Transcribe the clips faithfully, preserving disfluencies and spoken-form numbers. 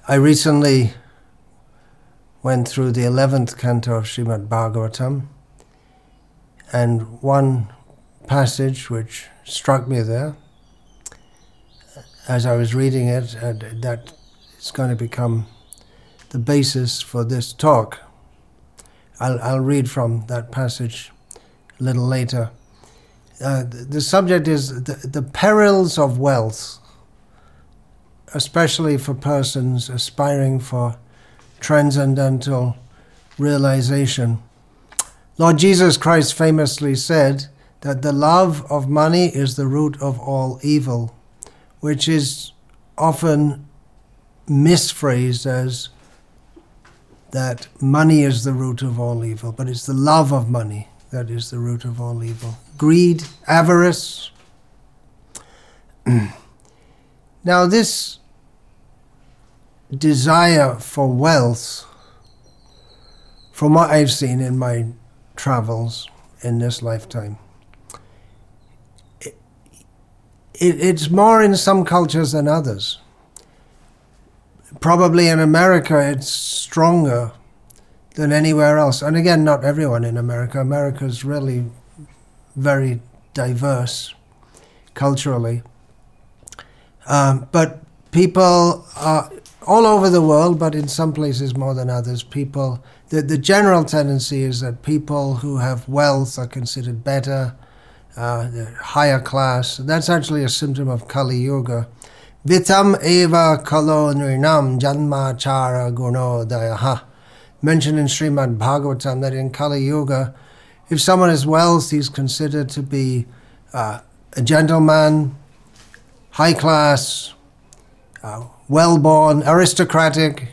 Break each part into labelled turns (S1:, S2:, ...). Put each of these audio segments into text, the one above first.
S1: I recently went through the eleventh canto of Srimad Bhagavatam, and one passage which struck me there, as I was reading it, uh, that is going to become the basis for this talk. I'll, I'll read from that passage a little later. Uh, the, the subject is the, the perils of wealth, especially for persons aspiring for transcendental realization. Lord Jesus Christ famously said that the love of money is the root of all evil, which is often misphrased as that money is the root of all evil, but it's the love of money that is the root of all evil. Greed, avarice. Now this desire for wealth, from what I've seen in my travels in this lifetime, it, it, it's more in some cultures than others. Probably in America it's stronger than anywhere else. And again, not everyone in America. America's really very diverse culturally. Um, but people are all over the world, but in some places more than others, people, the, the general tendency is that people who have wealth are considered better, uh, they're higher class. That's actually a symptom of Kali Yuga. Vitam eva kalo nrinam janmachara gunodayaha. Mentioned in Srimad Bhagavatam that in Kali Yuga, if someone has wealth, he's considered to be uh, a gentleman, high class, uh, well-born, aristocratic,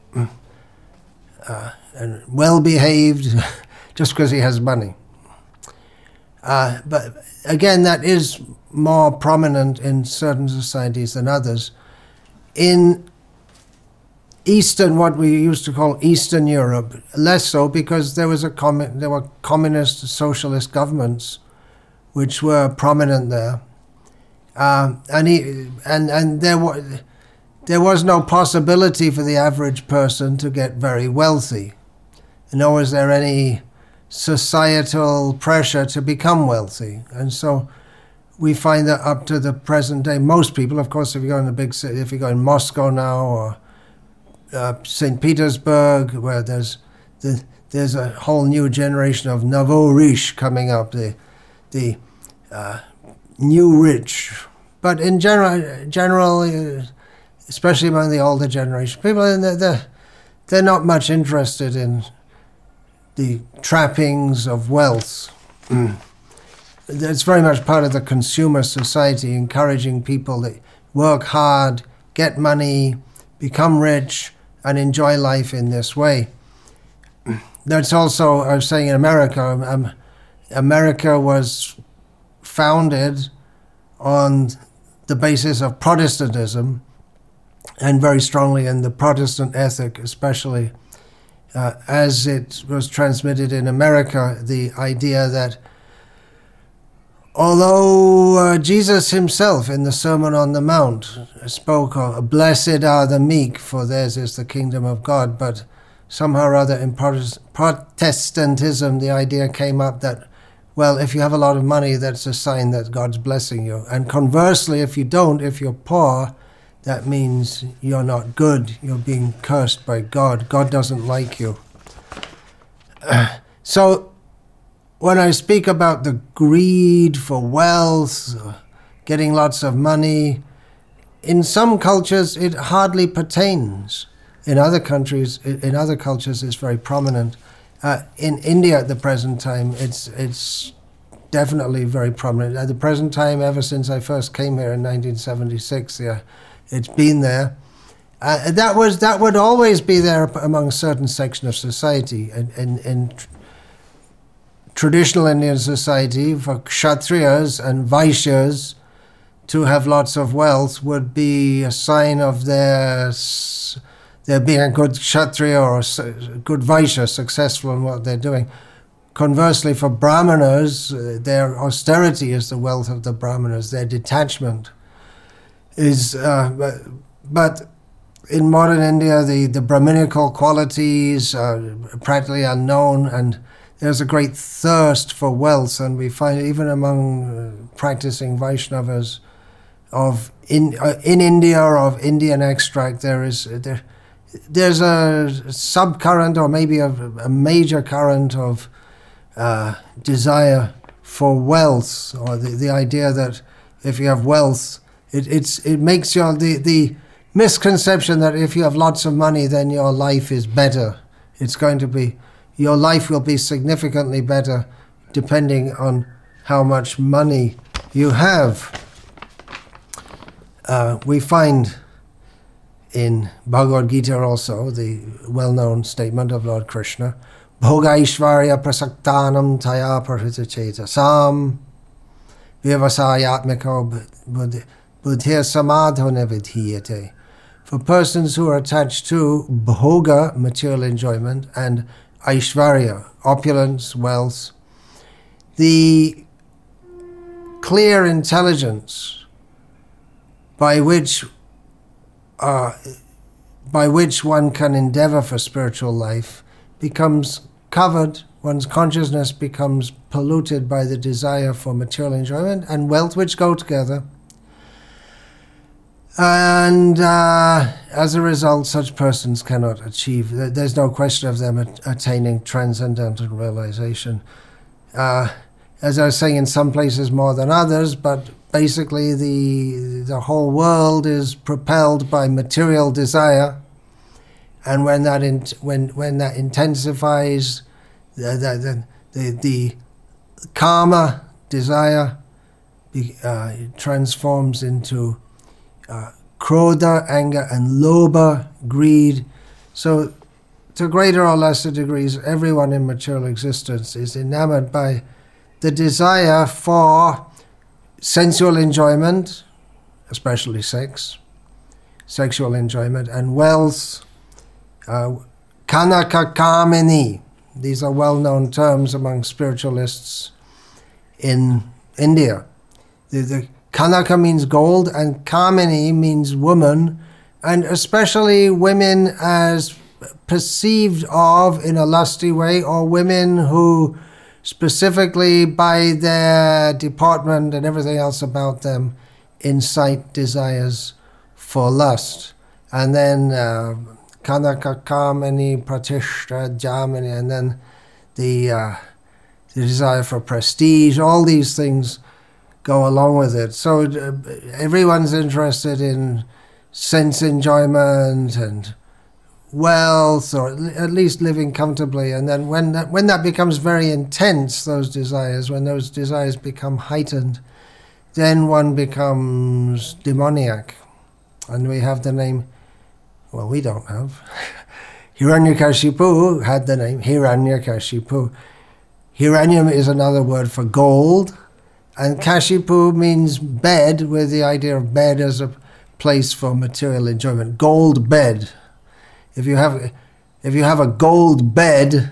S1: uh, and well-behaved, just because he has money. Uh, but again, that is more prominent in certain societies than others. In Eastern, what we used to call Eastern Europe, less so, because there was a commun- there were communist socialist governments which were prominent there, uh, and he, and and there was. There was no possibility for the average person to get very wealthy, nor was there any societal pressure to become wealthy. And so we find that up to the present day, most people, of course, if you go in a big city, if you go in Moscow now or uh, Saint Petersburg, where there's the, there's a whole new generation of nouveau riche coming up, the the uh, new rich. But in general, generally. Uh, especially among the older generation, people, they're, they're, they're not much interested in the trappings of wealth. Mm. It's very much part of the consumer society, encouraging people to work hard, get money, become rich, and enjoy life in this way. That's also, I was saying in America, um, America was founded on the basis of Protestantism, and very strongly in the Protestant ethic, especially uh, as it was transmitted in America, the idea that although uh, Jesus himself in the Sermon on the Mount spoke of blessed are the meek, for theirs is the kingdom of God, but somehow or other in Protestantism the idea came up that, well, if you have a lot of money, that's a sign that God's blessing you. And conversely, if you don't, if you're poor, that means you're not good. You're being cursed by God. God doesn't like you. Uh, so when I speak about the greed for wealth, getting lots of money, in some cultures it hardly pertains. In other countries, in other cultures, it's very prominent. Uh, in India at the present time, it's it's definitely very prominent. At the present time, ever since I first came here in nineteen seventy-six, yeah. It's been there. Uh, that was that would always be there among a certain section of society. In, in, in tr- traditional Indian society, for Kshatriyas and Vaishyas to have lots of wealth would be a sign of their their being a good Kshatriya or a good Vaishya, successful in what they're doing. Conversely, for Brahmanas, uh, their austerity is the wealth of the Brahmanas, their detachment. Is uh, but, but in modern India, the, the Brahminical qualities are practically unknown, and there's a great thirst for wealth, and we find even among uh, practicing Vaishnavas of in uh, in India or of Indian extract, there is there there's a subcurrent or maybe a, a major current of uh, desire for wealth, or the, the idea that if you have wealth, it it's it makes your the the misconception that if you have lots of money, then your life is better. It's going to be, your life will be significantly better depending on how much money you have. Uh, we find in Bhagavad Gita also the well-known statement of Lord Krishna, Bhoga Ishvarya Prasaktanam Taya Parhitachetasam Vyavasayatmiko Buddhya Samadhana Vidhiyate. For persons who are attached to bhoga, material enjoyment, and aishvarya, opulence, wealth, the clear intelligence by which uh, by which one can endeavor for spiritual life becomes covered, one's consciousness becomes polluted by the desire for material enjoyment and wealth, which go together. And uh, as a result, such persons cannot achieve, there's no question of them attaining transcendental realization. Uh, as I was saying, in some places more than others, but basically the the whole world is propelled by material desire, and when that in, when when that intensifies, the the the, the karma desire uh, transforms into Uh, krodha, anger, and lobha, greed. So, to greater or lesser degrees, everyone in material existence is enamored by the desire for sensual enjoyment, especially sex, sexual enjoyment, and wealth, uh, kanaka kamini. These are well-known terms among spiritualists in India. The, the Kanaka means gold, and Kamini means woman, and especially women as perceived of in a lusty way, or women who specifically by their deportment and everything else about them incite desires for lust. And then uh, Kanaka Kamini Pratishta Jamini, and then the, uh, the desire for prestige, all these things go along with it. So uh, everyone's interested in sense enjoyment and wealth, or at least living comfortably. And then when that, when that becomes very intense, those desires, when those desires become heightened, then one becomes demoniac. And we have the name, well, we don't have. Hiranyakashipu had the name Hiranyakashipu. Hiranyam is another word for gold. And Kashipu means bed, with the idea of bed as a place for material enjoyment. Gold bed. If you have, if you have a gold bed,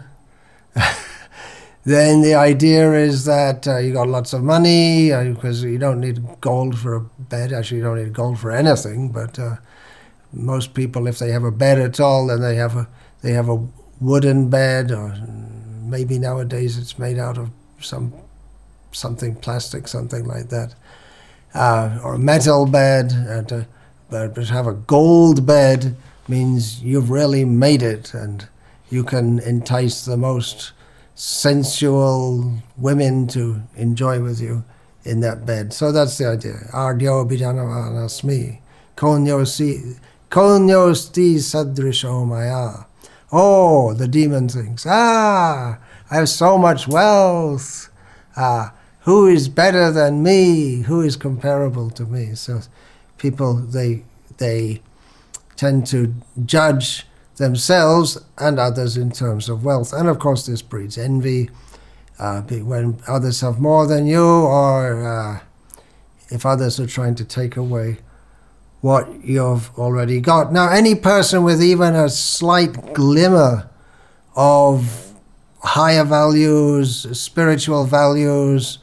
S1: then the idea is that uh, you got lots of money, uh, because you don't need gold for a bed. Actually, you don't need gold for anything. But uh, most people, if they have a bed at all, then they have a they have a wooden bed, or maybe nowadays it's made out of some. something plastic, something like that, uh, or a metal bed. And, uh, but to have a gold bed means you've really made it, and you can entice the most sensual women to enjoy with you in that bed. So that's the idea. Ardyo Bijanavasmi, konyosti konyosti sadrisho maya. Oh, the demon thinks, ah, I have so much wealth. Ah, who is better than me? Who is comparable to me? So people, they they tend to judge themselves and others in terms of wealth. And of course this breeds envy, uh, when others have more than you, or uh, if others are trying to take away what you've already got. Now, any person with even a slight glimmer of higher values, spiritual values,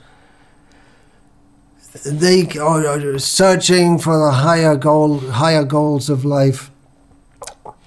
S1: they are searching for the higher goal, higher goals of life.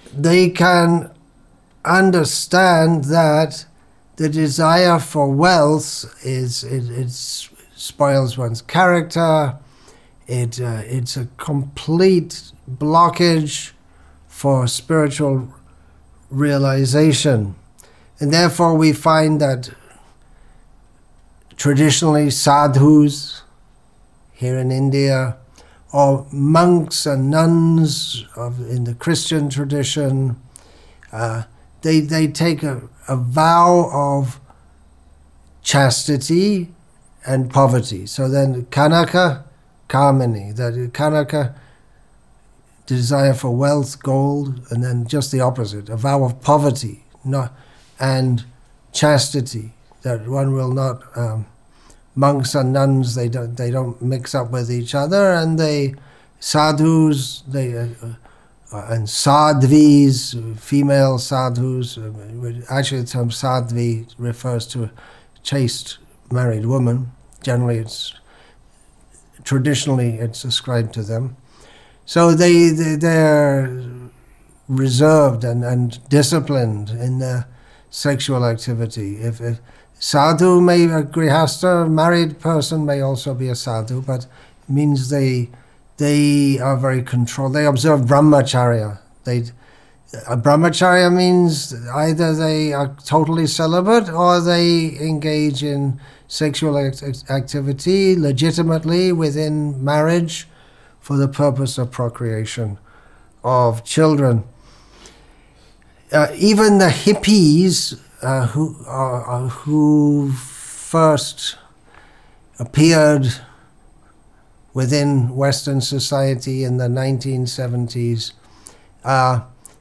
S1: they can understand that the desire for wealth is it, it spoils one's character. It uh, it's a complete blockage for spiritual realization, and therefore we find that traditionally sadhus here in India, or monks and nuns of, in the Christian tradition, uh, they they take a, a vow of chastity and poverty. So then Kanaka, Kamini, that Kanaka, desire for wealth, gold, and then just the opposite, a vow of poverty, not, and chastity, that one will not, um, monks and nuns, they don't, they don't mix up with each other, and they, sadhus, they, uh, uh, and sadhvis, female sadhus, uh, actually the term sadhvi refers to a chaste married woman. Generally it's, traditionally it's ascribed to them. So they, they, they're reserved and, and disciplined in their sexual activity. If, if sadhu may, a grihastha, married person may also be a sadhu, but it means they they are very controlled. They observe brahmacharya. They, a brahmacharya means either they are totally celibate or they engage in sexual act activity legitimately within marriage for the purpose of procreation of children. Uh, even the hippies uh, who, uh, who first appeared within Western society in the nineteen seventies, uh,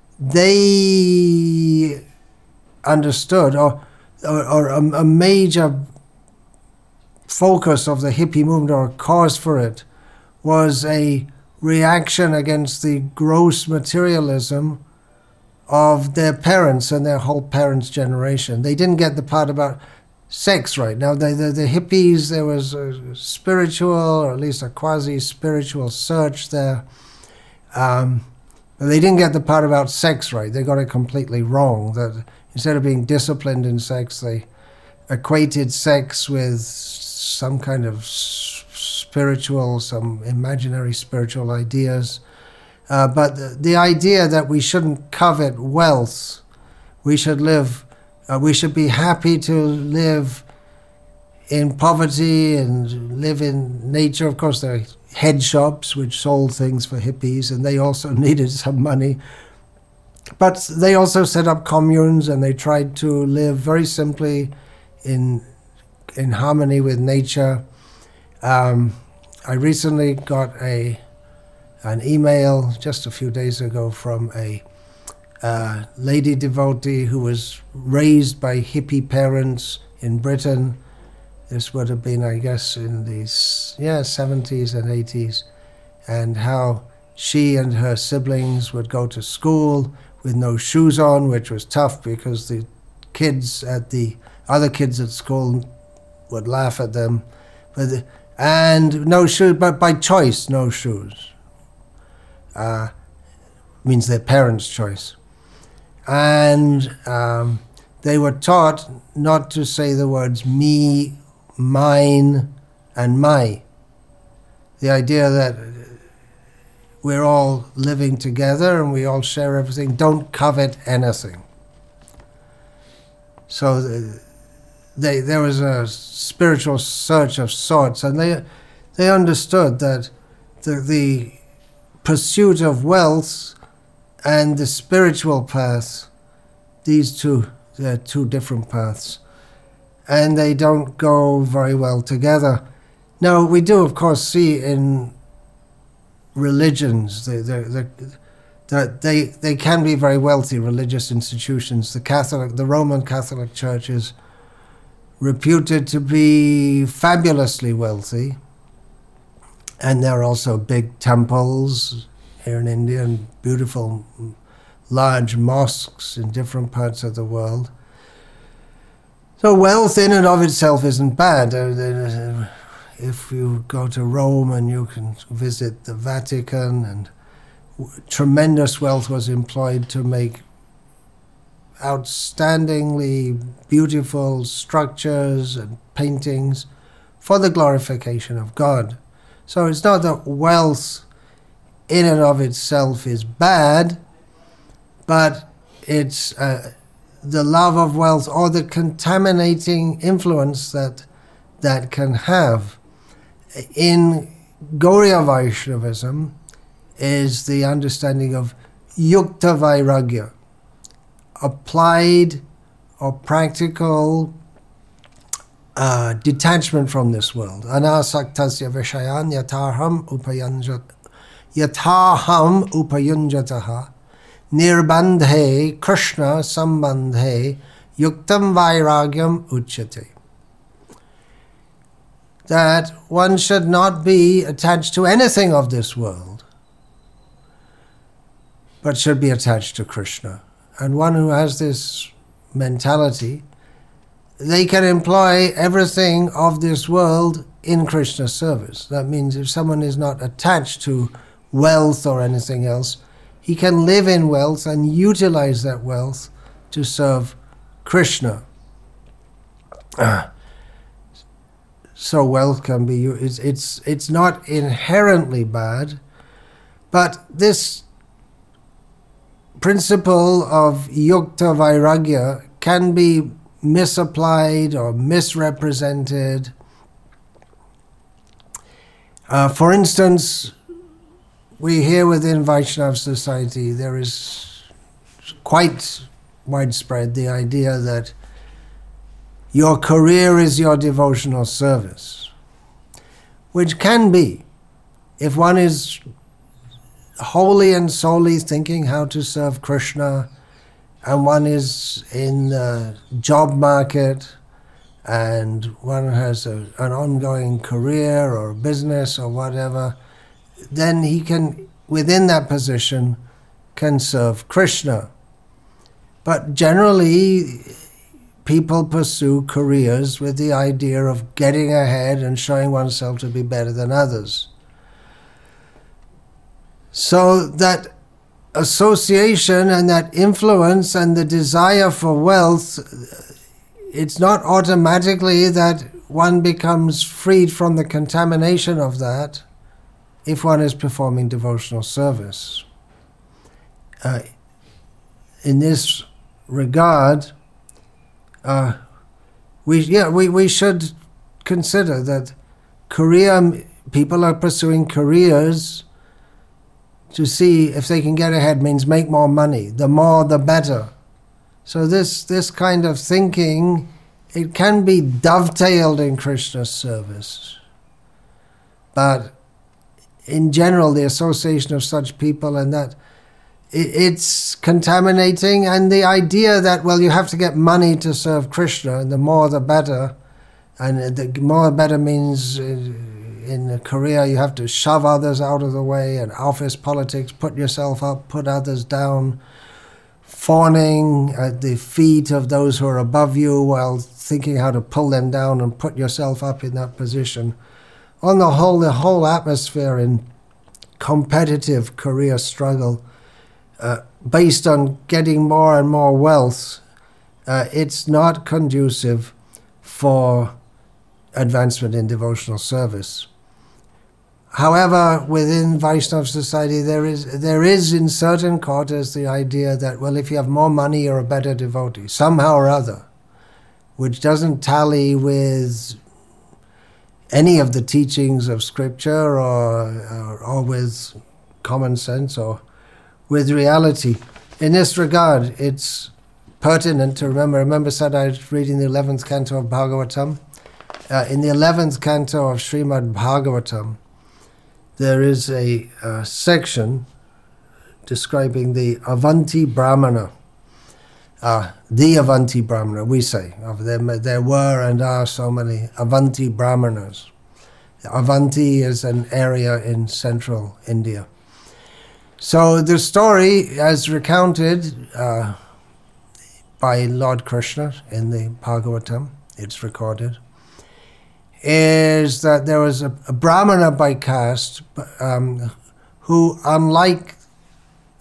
S1: they understood, or, or, or a, a major focus of the hippie movement, or a cause for it, was a reaction against the gross materialism of their parents and their whole parents' generation. They didn't get the part about sex right. Now, the, the, the hippies, there was a spiritual, or at least a quasi-spiritual search there. Um, but they didn't get the part about sex right. They got it completely wrong. That instead of being disciplined in sex, they equated sex with some kind of spiritual, some imaginary spiritual ideas. Uh, but the, the idea that we shouldn't covet wealth, we should live, uh, we should be happy to live in poverty and live in nature. Of course, there are head shops which sold things for hippies, and they also needed some money. But they also set up communes, and they tried to live very simply in in harmony with nature. Um, I recently got a an email just a few days ago from a uh, lady devotee who was raised by hippie parents in Britain. This would have been, I guess, in the yeah, seventies and eighties, and how she and her siblings would go to school with no shoes on, which was tough because the kids at the other kids at school would laugh at them, but the, and no shoes, but by choice, no shoes. Uh, means their parents' choice. And um, they were taught not to say the words me, mine, and my. The idea that we're all living together and we all share everything, don't covet anything. So the, they, there was a spiritual search of sorts, and they, they understood that the, the pursuit of wealth and the spiritual path, these two, they're two different paths, and they don't go very well together. Now, we do, of course, see in religions that they, they can be very wealthy religious institutions. The Catholic, the Roman Catholic Church is reputed to be fabulously wealthy. And there are also big temples here in India and beautiful large mosques in different parts of the world. So wealth in and of itself isn't bad. If you go to Rome and you can visit the Vatican and tremendous wealth was employed to make outstandingly beautiful structures and paintings for the glorification of God. So it's not that wealth in and of itself is bad, but it's uh, the love of wealth or the contaminating influence that that can have. In Gauriya Vaishnavism is the understanding of yukta vairagya, applied or practical uh, detachment from this world. Anasaktasya vishayan yataham upayunjat yataham upayunjataha nirbandhe krishna sambandhe yuktam vairagyam uchyate. That one should not be attached to anything of this world, but should be attached to Krishna. And one who has this mentality, they can employ everything of this world in Krishna's service. That means if someone is not attached to wealth or anything else, he can live in wealth and utilize that wealth to serve Krishna. So wealth can be, it's, it's, it's not inherently bad, but this principle of yukta vairagya can be misapplied or misrepresented. Uh, for instance, we hear within Vaishnava society there is quite widespread the idea that your career is your devotional service, which can be, if one is wholly and solely thinking how to serve Krishna, and one is in the job market, and one has a, an ongoing career or business or whatever, then he can, within that position, can serve Krishna. But generally, people pursue careers with the idea of getting ahead and showing oneself to be better than others. So that association and that influence and the desire for wealth, it's not automatically that one becomes freed from the contamination of that if one is performing devotional service. Uh, in this regard, uh, we yeah we, we should consider that career people are pursuing careers to see if they can get ahead, means make more money. The more, the better. So this this kind of thinking, it can be dovetailed in Krishna's service. But in general, the association of such people and that, it, it's contaminating. And the idea that, well, you have to get money to serve Krishna, and the more the better. And the more the better means in a career you have to shove others out of the way, and office politics, put yourself up, put others down, fawning at the feet of those who are above you while thinking how to pull them down and put yourself up in that position. On the whole, the whole atmosphere in competitive career struggle uh, based on getting more and more wealth, uh, it's not conducive for advancement in devotional service. However, within Vaishnava society, there is there is in certain quarters the idea that, well, if you have more money, you're a better devotee, somehow or other, which doesn't tally with any of the teachings of scripture or, or, or with common sense or with reality. In this regard, it's pertinent to remember, remember said I was reading the eleventh canto of Bhagavatam. Uh, in the eleventh canto of Srimad Bhagavatam, there is a uh, section describing the Avanti Brahmana. Uh, the Avanti Brahmana, we say. Of them, there were and are so many Avanti Brahmanas. Avanti is an area in central India. So the story, as recounted uh, by Lord Krishna in the Bhagavatam, it's recorded, is that there was a, a Brahmana by caste um, who, unlike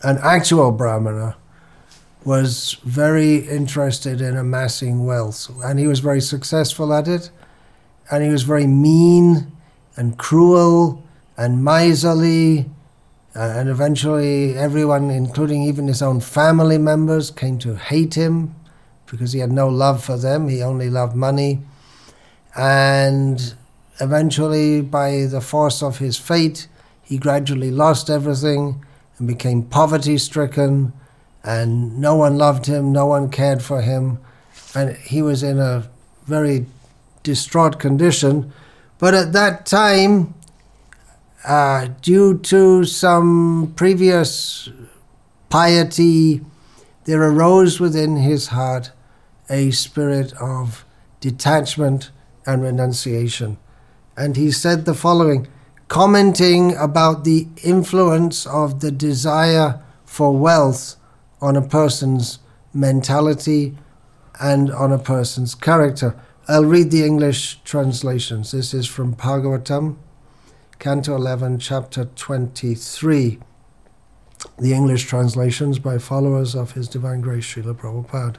S1: an actual Brahmana, was very interested in amassing wealth, and he was very successful at it, and he was very mean and cruel and miserly, uh, and eventually everyone, including even his own family members, came to hate him because he had no love for them. He only loved money. And eventually, by the force of his fate, he gradually lost everything and became poverty-stricken, and no one loved him, no one cared for him, and he was in a very distraught condition. But at that time, uh, due to some previous piety, there arose within his heart a spirit of detachment and renunciation. And he said the following, commenting about the influence of the desire for wealth on a person's mentality and on a person's character. I'll read the English translations. This is from Bhagavatam, Canto eleven, Chapter twenty-three. The English translations by followers of His Divine Grace, Srila Prabhupada.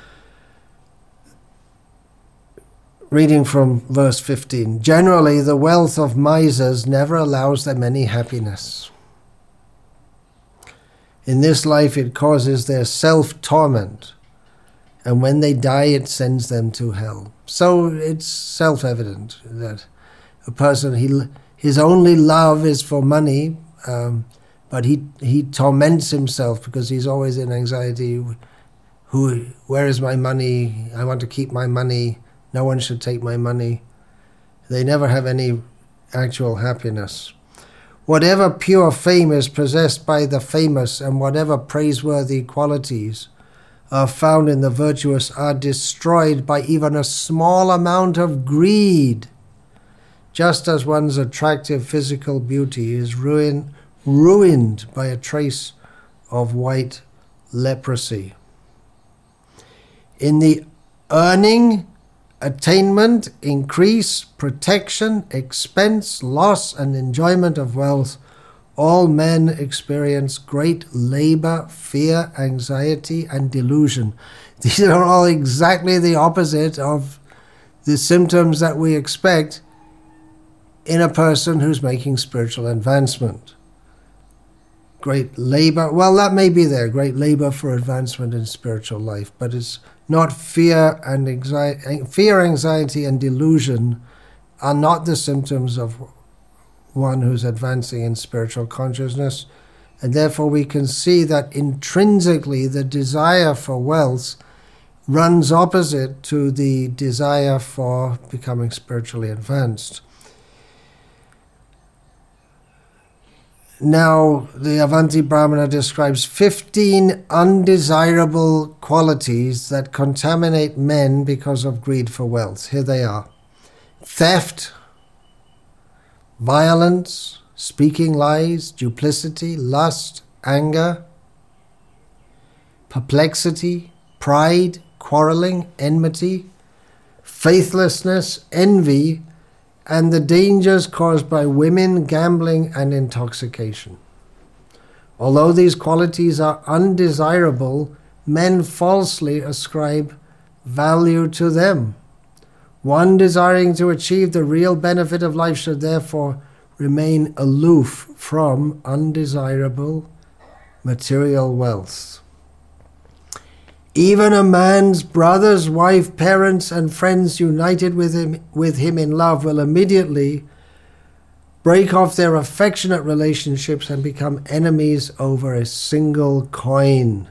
S1: Reading from verse fifteen. Generally, the wealth of misers never allows them any happiness. In this life, it causes their self-torment, and when they die, it sends them to hell. So it's self-evident that a person, he, his only love is for money, um, but he he torments himself because he's always in anxiety. Who, where is my money? I want to keep my money. No one should take my money. They never have any actual happiness. Whatever pure fame is possessed by the famous, and whatever praiseworthy qualities are found in the virtuous, are destroyed by even a small amount of greed, just as one's attractive physical beauty is ruin, ruined by a trace of white leprosy. In the earning, attainment, increase, protection, expense, loss, and enjoyment of wealth, all men experience great labor, fear, anxiety, and delusion. These are all exactly the opposite of the symptoms that we expect in a person who's making spiritual advancement. Great labor, well, that may be there, great labor for advancement in spiritual life, but it's not fear and anxiety. Fear, anxiety, and delusion are not the symptoms of one who's advancing in spiritual consciousness, and therefore we can see that intrinsically the desire for wealth runs opposite to the desire for becoming spiritually advanced. Now, the Avanti Brahmana describes fifteen undesirable qualities that contaminate men because of greed for wealth. Here they are: theft, violence, speaking lies, duplicity, lust, anger, perplexity, pride, quarreling, enmity, faithlessness, envy, and the dangers caused by women, gambling, and intoxication. Although these qualities are undesirable, men falsely ascribe value to them. One desiring to achieve the real benefit of life should therefore remain aloof from undesirable material wealth. Even a man's brothers, wife, parents, and friends united with him, with him in love will immediately break off their affectionate relationships and become enemies over a single coin.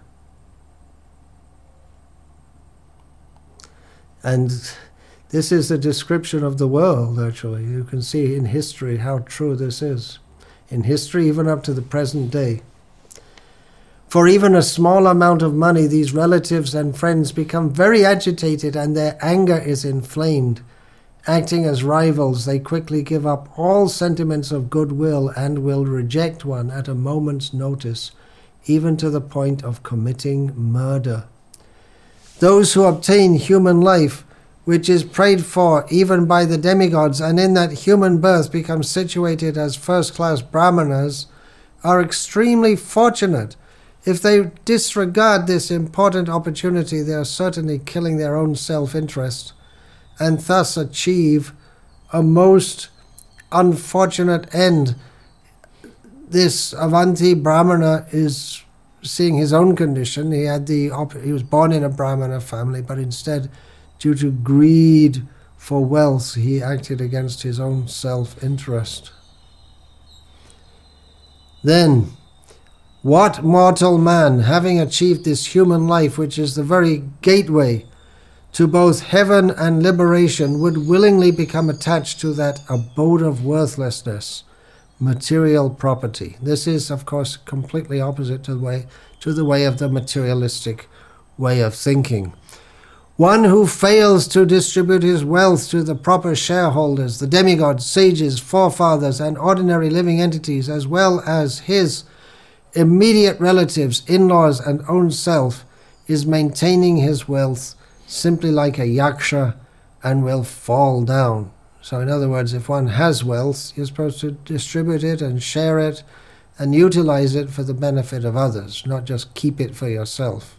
S1: And this is a description of the world, actually. You can see in history how true this is. In history, even up to the present day. For even a small amount of money, these relatives and friends become very agitated and their anger is inflamed. Acting as rivals, they quickly give up all sentiments of goodwill and will reject one at a moment's notice, even to the point of committing murder. Those who obtain human life, which is prayed for even by the demigods, and in that human birth become situated as first-class brahmanas, are extremely fortunate, If they disregard this important opportunity, they are certainly killing their own self-interest and thus achieve a most unfortunate end. This Avanti Brahmana is seeing his own condition. He had the op- he was born in a Brahmana family, but instead, due to greed for wealth, he acted against his own self-interest. Then, what mortal man, having achieved this human life, which is the very gateway to both heaven and liberation, would willingly become attached to that abode of worthlessness, material property? This is, of course, completely opposite to the way, to the way of the materialistic way of thinking. One who fails to distribute his wealth to the proper shareholders, the demigods, sages, forefathers, and ordinary living entities, as well as his immediate relatives, in-laws, and own self, is maintaining his wealth simply like a yaksha and will fall down. So in other words, if one has wealth, you're supposed to distribute it and share it and utilize it for the benefit of others, not just keep it for yourself.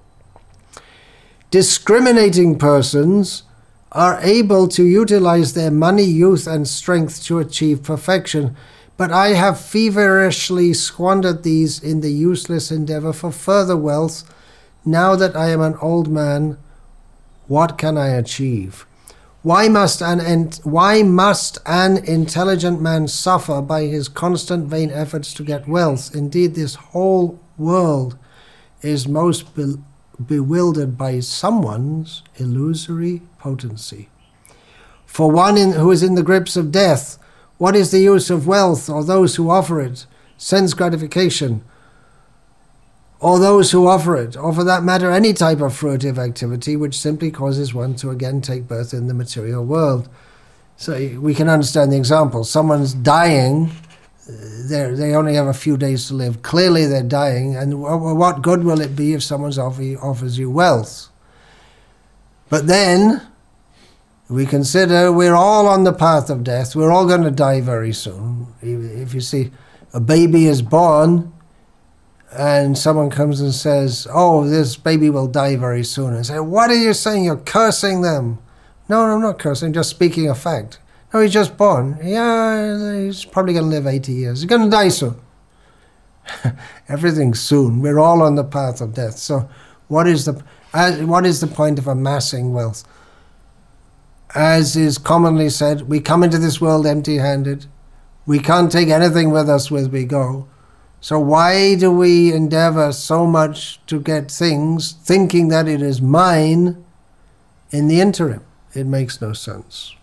S1: Discriminating persons are able to utilize their money, youth, and strength to achieve perfection, but I have feverishly squandered these in the useless endeavor for further wealth. Now that I am an old man, what can I achieve? Why must an ent- why must an intelligent man suffer by his constant vain efforts to get wealth? Indeed, this whole world is most be- bewildered by someone's illusory potency. For one in, who is in the grips of death, what is the use of wealth, or those who offer it, sense gratification, or those who offer it, or for that matter any type of fruitive activity which simply causes one to again take birth in the material world? So we can understand the example. Someone's dying, they only have a few days to live. Clearly they're dying, and what good will it be if someone offer, offers you wealth? But then we consider we're all on the path of death. We're all going to die very soon. If you see a baby is born and someone comes and says, oh, this baby will die very soon, and say, what are you saying? You're cursing them. No, I'm not cursing, just speaking a fact. No, he's just born. Yeah, he's probably going to live eighty years. He's going to die soon. Everything's soon. We're all on the path of death. So what is the, uh, what is the point of amassing wealth? As is commonly said, we come into this world empty-handed. We can't take anything with us where we go. So why do we endeavor so much to get things, thinking that it is mine in the interim? It makes no sense.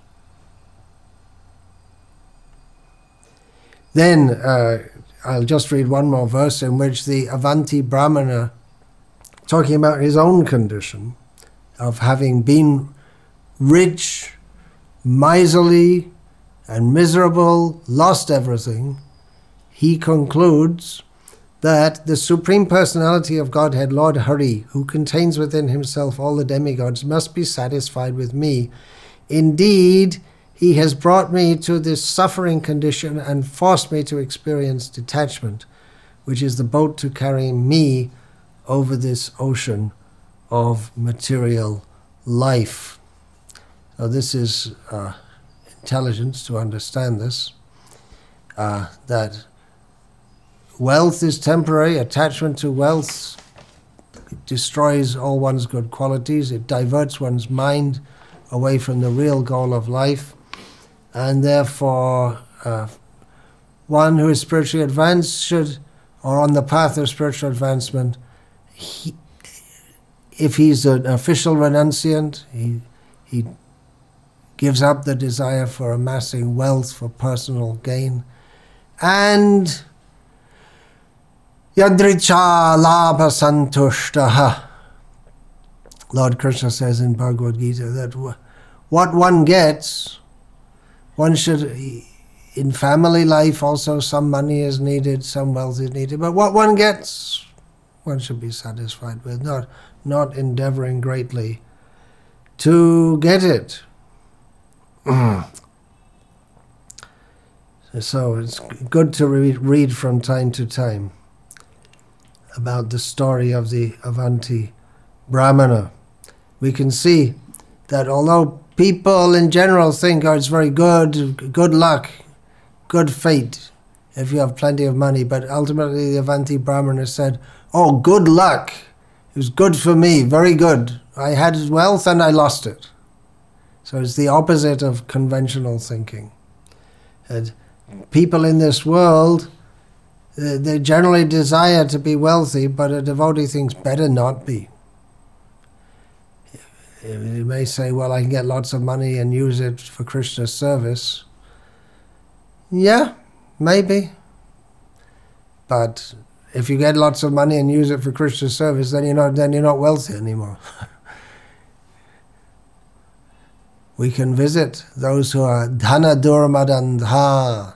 S1: Then uh, I'll just read one more verse in which the Avanti Brahmana, talking about his own condition of having been rich, miserly, and miserable, lost everything, he concludes that the Supreme Personality of Godhead, Lord Hari, who contains within himself all the demigods, must be satisfied with me. Indeed, he has brought me to this suffering condition and forced me to experience detachment, which is the boat to carry me over this ocean of material life. So this is uh, intelligence to understand this, uh, that wealth is temporary. Attachment to wealth destroys all one's good qualities. It diverts one's mind away from the real goal of life. And therefore, uh, one who is spiritually advanced should, or on the path of spiritual advancement, he, if he's an official renunciant, he, he gives up the desire for amassing wealth for personal gain, and yadricha labha santushtaha. Lord Krishna says in Bhagavad Gita that what one gets, one should, in family life also some money is needed, some wealth is needed, but what one gets, one should be satisfied with, not, not endeavoring greatly to get it. So it's good to read, read from time to time. about the story of the Avanti Brahmana, we can see that although people in general think, oh, it's very good, good luck, good fate, if you have plenty of money, but ultimately the Avanti Brahmana said, oh, good luck, it was good for me, very good. I had wealth and I lost it. So it's the opposite of conventional thinking. And people in this world, they generally desire to be wealthy, but a devotee thinks better not be. You may say, well, I can get lots of money and use it for Krishna's service. Yeah, maybe. But if you get lots of money and use it for Krishna's service, then you're not, then you're not wealthy anymore. We can visit those who are dhana durmadandha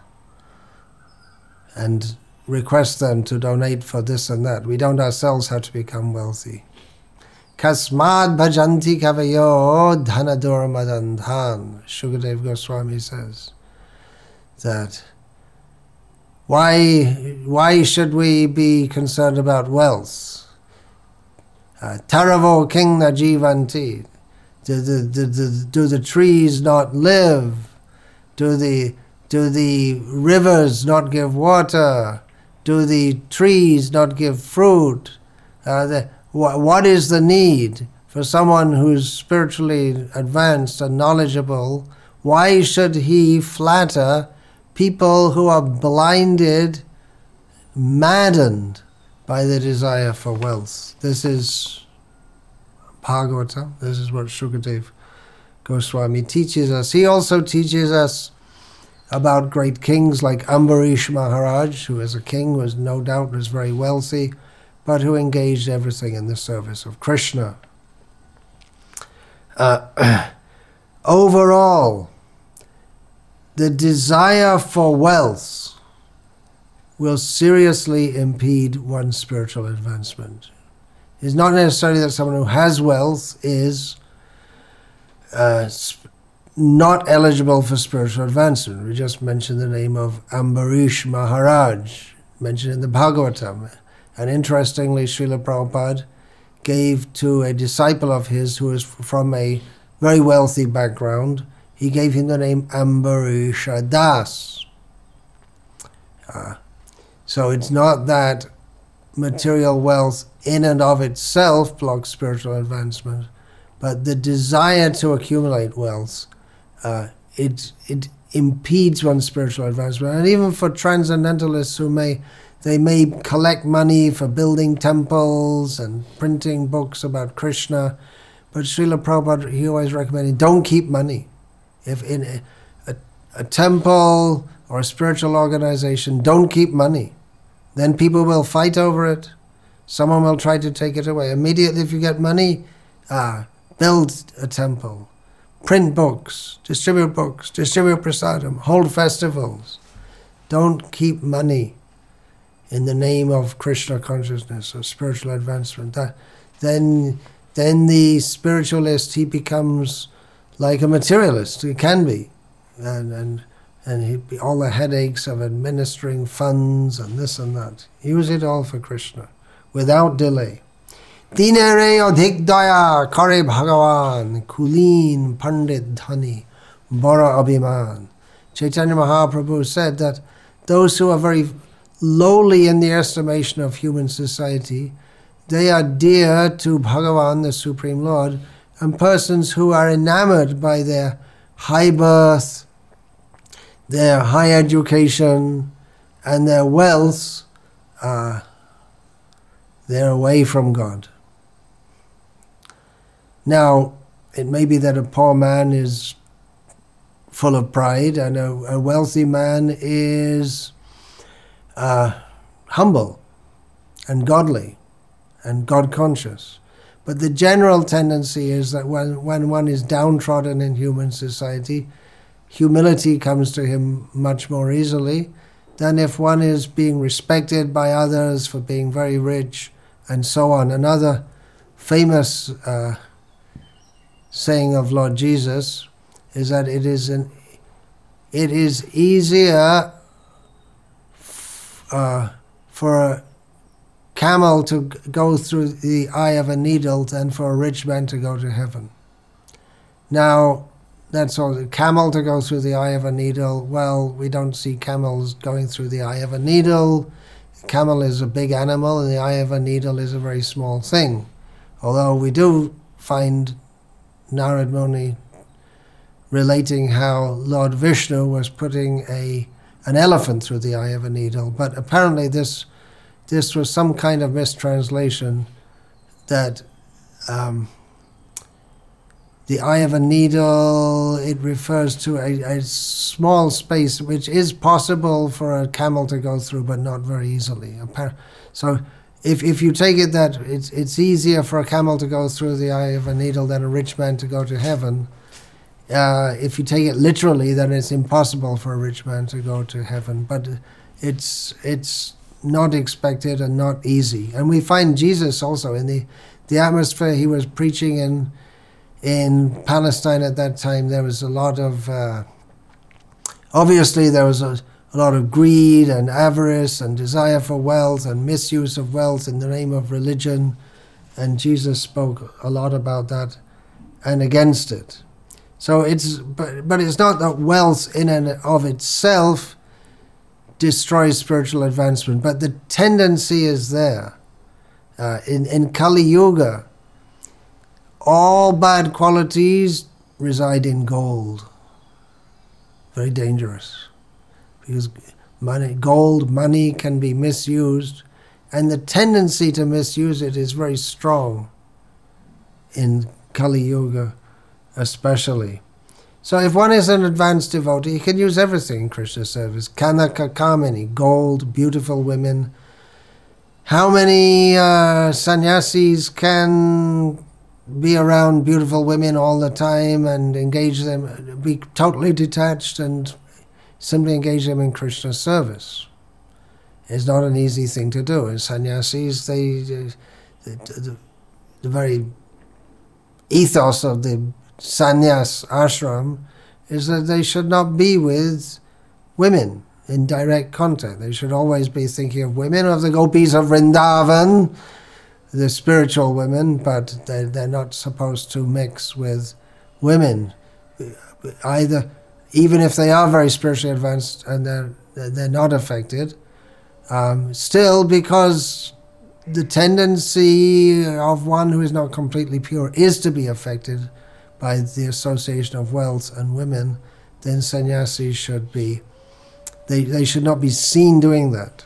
S1: and request them to donate for this and that. We don't ourselves have to become wealthy. Kasmad bhajanti kavayo dhana durmadandhan. Shukadev Goswami says that why, why should we be concerned about wealth? Uh, Taravo king na jivanti. Do the, do, the, do the trees not live? Do the, do the rivers not give water? Do the trees not give fruit? Uh, the, wh- what is the need for someone who's spiritually advanced and knowledgeable? Why should he flatter people who are blinded, maddened by the desire for wealth? This is Bhagavatam. This is what Shukadev Goswami teaches us. He also teaches us about great kings like Ambarish Maharaj, who as a king was no doubt was very wealthy, but who engaged everything in the service of Krishna. Uh, overall, the desire for wealth will seriously impede one's spiritual advancement. It's not necessarily that someone who has wealth is uh, sp- not eligible for spiritual advancement. We just mentioned the name of Ambarish Maharaj, mentioned in the Bhagavatam. And interestingly, Srila Prabhupada gave to a disciple of his who was from a very wealthy background, he gave him the name Ambarisha Das. Uh, so it's not that material wealth in and of itself blocks spiritual advancement, but the desire to accumulate wealth, uh, it it impedes one's spiritual advancement. And even for transcendentalists who may, they may collect money for building temples and printing books about Krishna, but Srila Prabhupada, he always recommended, don't keep money. If in a, a, a temple or a spiritual organization, don't keep money. Then people will fight over it. Someone will try to take it away. Immediately if you get money, ah, build a temple, print books, distribute books, distribute prasadam, hold festivals. Don't keep money in the name of Krishna consciousness or spiritual advancement. That, then, then the spiritualist, he becomes like a materialist. He can be. And, and And he, all the headaches of administering funds and this and that. Use it all for Krishna, without delay. Dinere adhik daya kare Bhagavan, kulin pandit dhani, bara abhiman. Chaitanya Mahaprabhu said that those who are very lowly in the estimation of human society, they are dear to Bhagavan, the Supreme Lord, and persons who are enamored by their high birth, their high education, and their wealth, uh, they're away from God. Now, it may be that a poor man is full of pride and a, a wealthy man is uh, humble and godly and God-conscious. But the general tendency is that when, when one is downtrodden in human society, humility comes to him much more easily than if one is being respected by others for being very rich and so on. Another famous uh, saying of Lord Jesus is that it is an it is easier f- uh, for a, camel to g- go through the eye of a needle than for a rich man to go to heaven. Now, that's all. A camel to go through the eye of a needle, well, we don't see camels going through the eye of a needle. A camel is a big animal, and the eye of a needle is a very small thing. Although we do find Narad Muni relating how Lord Vishnu was putting a an elephant through the eye of a needle, but apparently this this was some kind of mistranslation, that um, the eye of a needle, it refers to a, a small space which is possible for a camel to go through, but not very easily. So if if you take it that it's it's easier for a camel to go through the eye of a needle than a rich man to go to heaven, uh, if you take it literally, then it's impossible for a rich man to go to heaven. But it's it's not expected and not easy. And we find Jesus also in the the atmosphere he was preaching in. In Palestine at that time, there was a lot of, uh, obviously there was a, a lot of greed and avarice and desire for wealth and misuse of wealth in the name of religion, and Jesus spoke a lot about that and against it. So it's, but, but it's not that wealth in and of itself destroys spiritual advancement, but the tendency is there. Uh, in, in Kali Yuga, all bad qualities reside in gold. Very dangerous. Because money, gold, money can be misused, and the tendency to misuse it is very strong in Kali Yuga especially. So if one is an advanced devotee, he can use everything in Krishna service. Kanaka Kamini, gold, beautiful women. How many uh, sannyasis can be around beautiful women all the time and engage them, be totally detached and simply engage them in Krishna service? It's not an easy thing to do. As sannyasis, they, the, the, the very ethos of the sannyas ashram is that they should not be with women in direct contact. They should always be thinking of women, of the gopis of Vrindavan, the spiritual women, but they're, they're not supposed to mix with women. Either, even if they are very spiritually advanced and they're, they're not affected, um, still, because the tendency of one who is not completely pure is to be affected by the association of wealth and women, then sannyasis should be, they, they should not be seen doing that,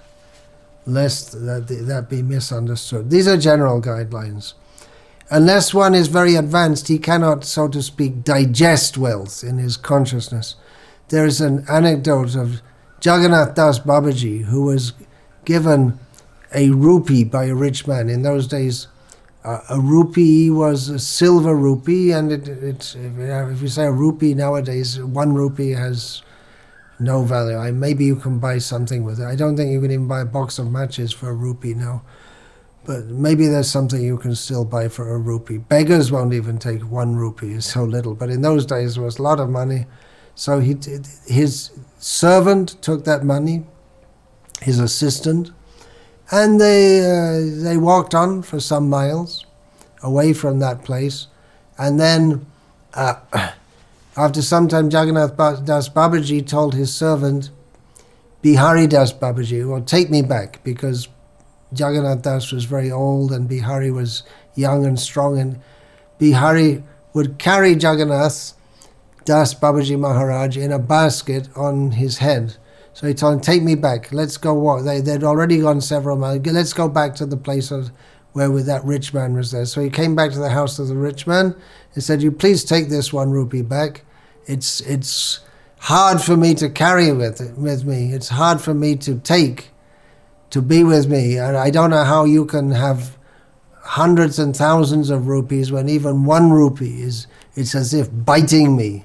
S1: lest that, that be misunderstood. These are general guidelines. Unless one is very advanced, he cannot, so to speak, digest wealth in his consciousness. There is an anecdote of Jagannath Das Babaji, who was given a rupee by a rich man. In those days, uh, a rupee was a silver rupee, and it, it, if you say a rupee nowadays, one rupee has no value. I, maybe you can buy something with it. I don't think you can even buy a box of matches for a rupee now. But maybe there's something you can still buy for a rupee. Beggars won't even take one rupee, it's so little. But in those days, there was a lot of money. So he, his servant took that money, his assistant, and they uh, they walked on for some miles away from that place. And then, uh, after some time, Jagannath Das Babaji told his servant, Bihari Das Babaji, well, take me back, because Jagannath Das was very old and Bihari was young and strong, and Bihari would carry Jagannath Das Babaji Maharaj in a basket on his head. So he told him, take me back, let's go walk. They, they'd already gone several miles. Let's go back to the place of, where that rich man was there. So he came back to the house of the rich man and said, you please take this one rupee back. It's it's hard for me to carry with it, with me. It's hard for me to take, to be with me. And I don't know how you can have hundreds and thousands of rupees when even one rupee is, it's as if biting me.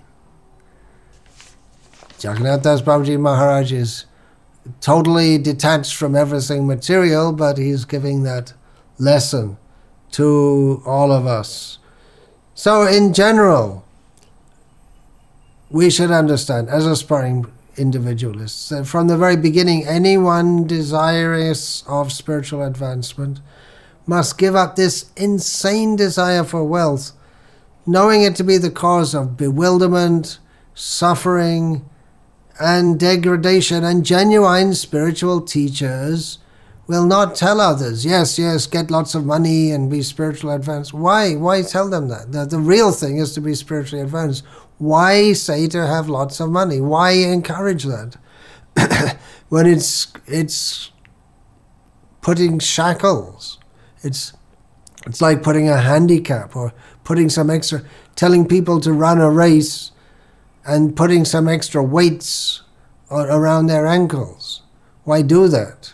S1: Jagannath Das Babaji Maharaj is totally detached from everything material, but he's giving that lesson to all of us. So in general, we should understand, as aspiring individualists. Uh, from the very beginning, anyone desirous of spiritual advancement must give up this insane desire for wealth, knowing it to be the cause of bewilderment, suffering, and degradation. And genuine spiritual teachers will not tell others, yes, yes, get lots of money and be spiritually advanced. Why? Why tell them that? The, the real thing is to be spiritually advanced. Why say to have lots of money? Why encourage that? When it's it's putting shackles. It's it's like putting a handicap or putting some extra, telling people to run a race and putting some extra weights or, around their ankles. Why do that?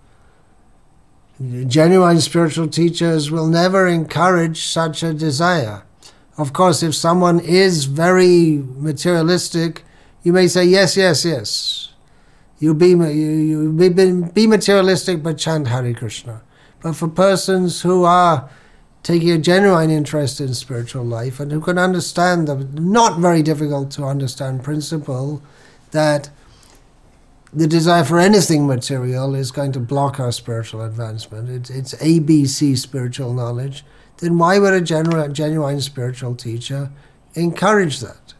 S1: Genuine spiritual teachers will never encourage such a desire. Of course, if someone is very materialistic, you may say, yes, yes, yes. You be, you, you be, be materialistic, but chant Hare Krishna. But for persons who are taking a genuine interest in spiritual life and who can understand the not very difficult to understand principle that the desire for anything material is going to block our spiritual advancement, it's, it's A B C spiritual knowledge, then why would a genu- genuine spiritual teacher encourage that?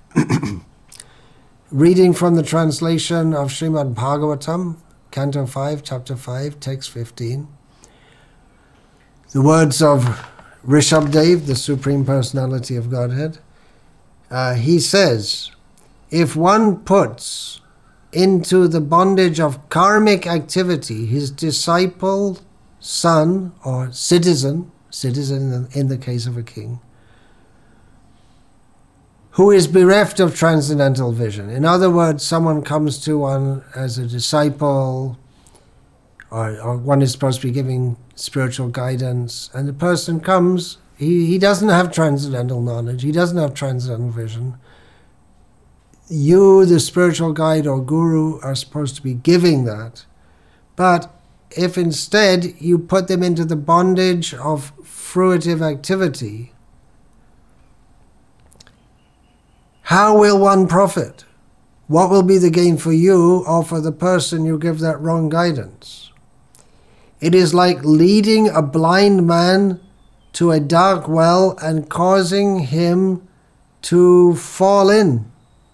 S1: Reading from the translation of Srimad Bhagavatam, Canto five, Chapter five, Text fifteen. The words of Rishabdev, the Supreme Personality of Godhead. Uh, he says, if one puts into the bondage of karmic activity his disciple, son, or citizen, citizen in the, in the case of a king, who is bereft of transcendental vision. In other words, someone comes to one as a disciple, or, or one is supposed to be giving spiritual guidance, and the person comes, he, he doesn't have transcendental knowledge, he doesn't have transcendental vision. You, the spiritual guide or guru, are supposed to be giving that. But if instead you put them into the bondage of fruitive activity, how will one profit? What will be the gain for you or for the person you give that wrong guidance? It is like leading a blind man to a dark well and causing him to fall in.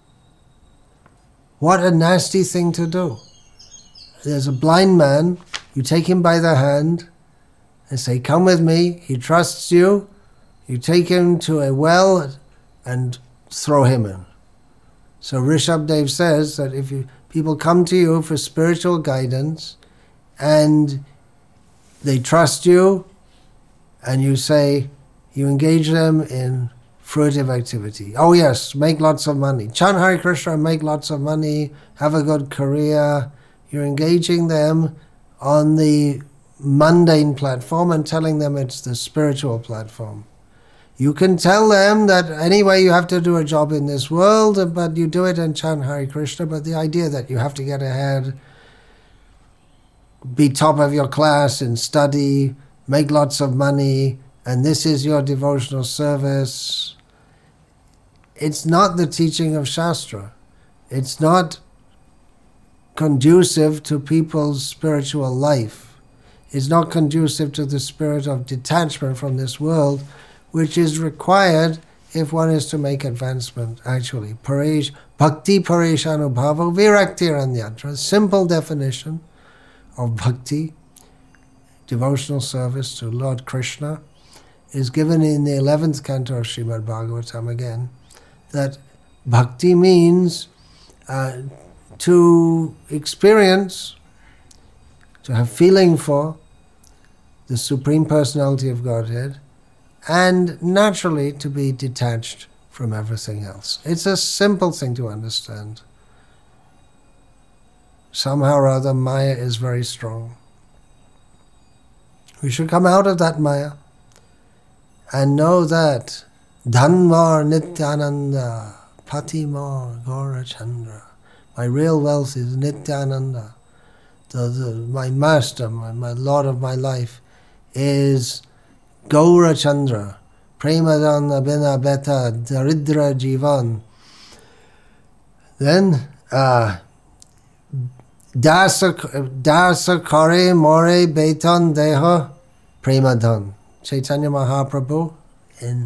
S1: What a nasty thing to do. There's a blind man, you take him by the hand and say, come with me, he trusts you, you take him to a well and throw him in. So Rishabdev says that if you, people come to you for spiritual guidance and they trust you, and you say, you engage them in fruitive activity. Oh yes, make lots of money. Chant Hare Krishna, make lots of money, have a good career. You're engaging them on the mundane platform and telling them it's the spiritual platform. You can tell them that anyway you have to do a job in this world, but you do it and chant Hare Krishna, but the idea that you have to get ahead, be top of your class in study, make lots of money, and this is your devotional service. It's not the teaching of Shastra. It's not conducive to people's spiritual life. It's not conducive to the spirit of detachment from this world, which is required if one is to make advancement, actually. Paresh, bhakti paresh anubhava virakti ranyatra. Simple definition of bhakti, devotional service to Lord Krishna, is given in the eleventh canto of Srimad Bhagavatam again, that bhakti means uh, to experience, to have feeling for the Supreme Personality of Godhead, and naturally to be detached from everything else. It's a simple thing to understand. Somehow or other, Maya is very strong. We should come out of that Maya and know that Dhanmar Nityananda, Patimar Gaurachandra. My real wealth is Nityananda. The, the, my master, my, my Lord of my life, is Gaurachandra. Premadana Bina Beta Daridra Jivan. Then uh, Dasa Dasa Kare More Beton Deha Premadhan. Chaitanya Mahaprabhu in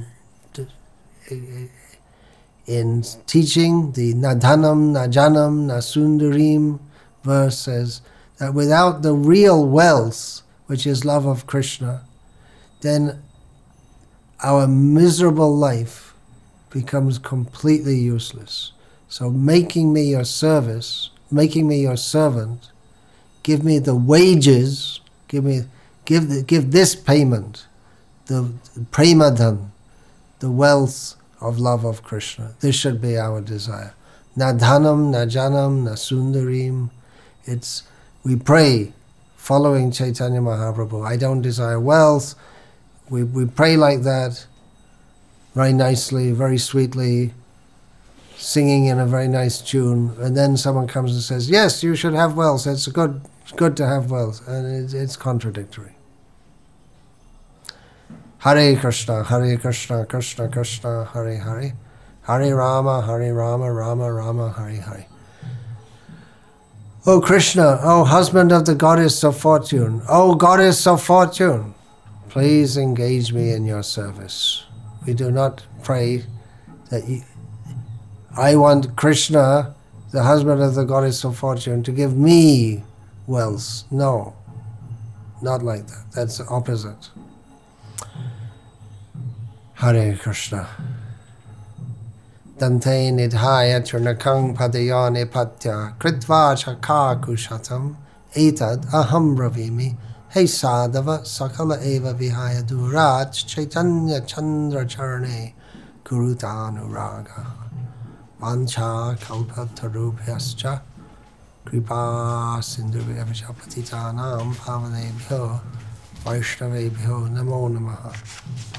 S1: in teaching the Nadhanam, Najanam, Nasundarim verse says that without the real wealth, which is love of Krishna, then our miserable life becomes completely useless. So making me your service, making me your servant, give me the wages, give me give the, give this payment, the premadhan, the wealth of love of Krishna. This should be our desire. Nadhanam, Najanam, Nasundarim. It's we pray following Chaitanya Mahaprabhu. I don't desire wealth. We we pray like that, very nicely, very sweetly, singing in a very nice tune, and then someone comes and says, yes, you should have wealth. It's good, it's good to have wealth, and it's, it's contradictory. Hare Krishna, Hare Krishna, Krishna Krishna, Hare Hare, Hare Rama, Hare Rama, Rama Rama, Hare Hare. O Krishna, O husband of the goddess of fortune, O goddess of fortune, please engage me in your service. We do not pray that you, I want Krishna, the husband of the goddess of fortune, to give me wealth. No, not like that. That's the opposite. Hare Krishna. Dante nidhaya turnakang padayane patya kritva chaka kushatam etad aham bravimi hey sadhava sakala eva vihaya durat chaitanya chandra charane gurutanuraga vancha kalpatarubhyascha kripa sindhuvyavisha patitanam pavanebhyo vaishnavebhyo namo namaha.